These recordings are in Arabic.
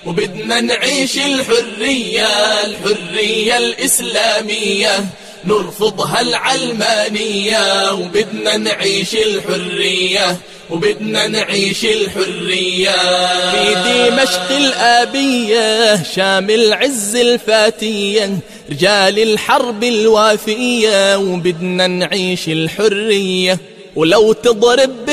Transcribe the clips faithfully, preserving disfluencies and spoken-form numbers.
وبدنا نعيش الحرية، الحرية الإسلامية نرفضها العلمانية، وبدنا نعيش الحرية، وبدنا نعيش الحرية. في دمشق الآبية شام العز الفاتية رجال الحرب الوافية، وبدنا نعيش الحرية. ولو تضرب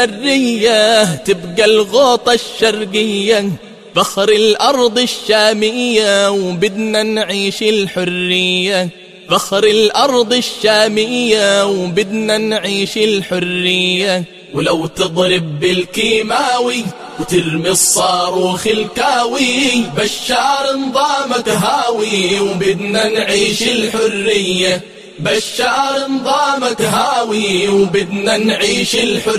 بالذرية تبقى الغوطة الشرقية فخر الأرض الشامية، وبدنا نعيش الحرية. فخر الأرض الشامية وبدنا نعيش الحرية. ولو تضرب بالكيماوي وترمي الصاروخ الكاوي بشار نظامك هاوي، وبدنا نعيش الحرية. بشار نظامك هاوي وبدنا نعيش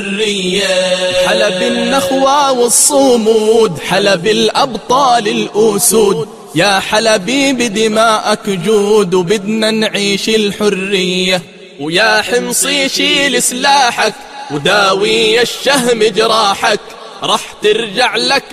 الحرية. حلب النخوة والصمود، حلب الأبطال الأسود، يا حلبي بدماءك جود، وبدنا نعيش الحرية. ويا حمصي شيل سلاحك وداوي الشهم جراحك، رح ترجع لك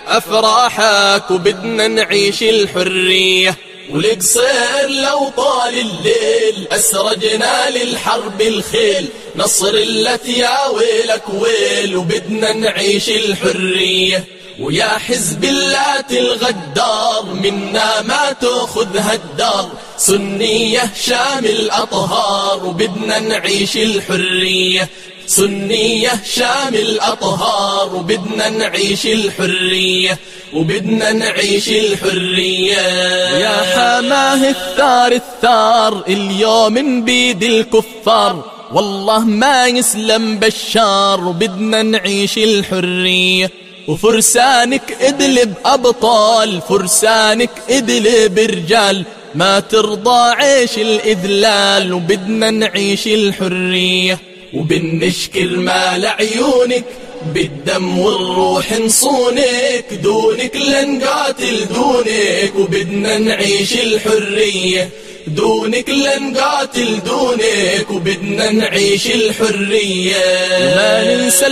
أفراحك، وبدنا نعيش الحرية. والقصير لو طال الليل أسرجنا للحرب الخيل، نصر اللت يا ويلك ويل، وبدنا نعيش الحرية. ويا حزب اللات الغدار منا ما تأخذها الدار، سنية شام الأطهار وبدنا نعيش الحرية. سنية شام الأطهار وبدنا نعيش الحرية، وبدنا نعيش الحرية. يا حماه الثار الثار اليوم بيد الكفار، والله ما يسلم بشار، وبدنا نعيش الحرية. وفرسانك ادلب أبطال، فرسانك ادلب رجال، ما ترضى عيش الإذلال، وبدنا نعيش الحرية. وبنشكر مال عيونك بالدم والروح نصونك، دونك لنقاتل دونك، وبدنا نعيش الحرية. دونك لنقاتل دونك، وبدنا نعيش الحرية. ما ننسى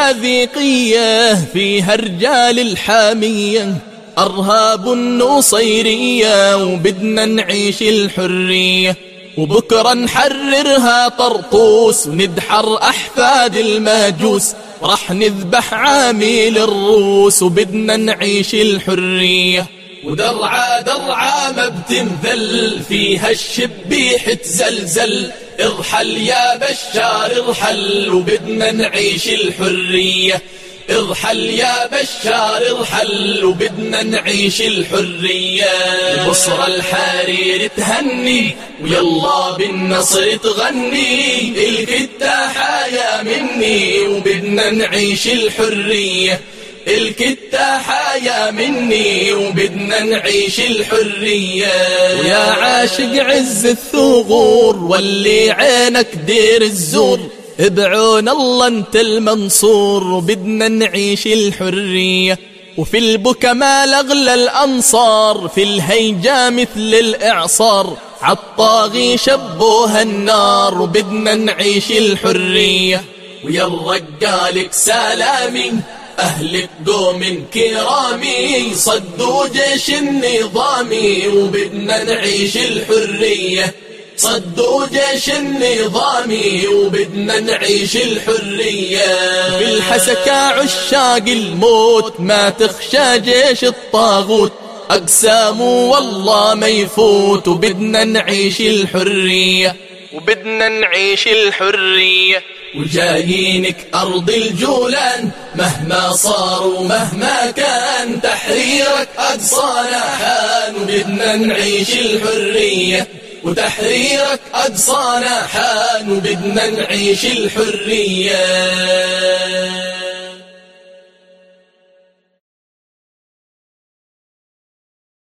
اللاذقية فيها رجال الحامية، أرهاب النصيرية، وبدنا نعيش الحرية. وبكرة نحررها طرطوس وندحر أحفاد الماجوس، رح نذبح عامل الروس، وبدنا نعيش الحرية. ودرعا درعا ما بتنذل فيها الشبيح تزلزل، ارحل يا بشار ارحل، وبدنا نعيش الحرية. ارحل يا بشار ارحل، وبدنا نعيش الحرية. بصرى الحرير تهني ويلا بالنصر تغني، الكتاحة يا مني وبدنا نعيش الحرية. الكتاحة يا مني وبدنا نعيش الحرية. ويا عاشق عز الثغور واللي عينك دير الزور، ابعون الله انت المنصور، وبدنا نعيش الحرية. وفي البكا ما لغلى الأنصار، في الهيجا مثل الإعصار، عالطاغي شبوها النار، وبدنا نعيش الحرية. ويا الرجالك سلامي أهلك قوم كرامي، صدوا جيش النظامي، وبدنا نعيش الحرية. صدوا جيش النظامي وبدنا نعيش الحرية. في الحسكة عشاق الموت ما تخشى جيش الطاغوت، أقسامه والله ما يفوت، وبدنا نعيش الحرية. وبدنا نعيش الحرية. وجايينك أرض الجولان مهما صار ومهما كان، تحريرك أقصانا حان، وبدنا نعيش الحرية. وتحريرك أقصانا حان، وبدنا نعيش الحرية.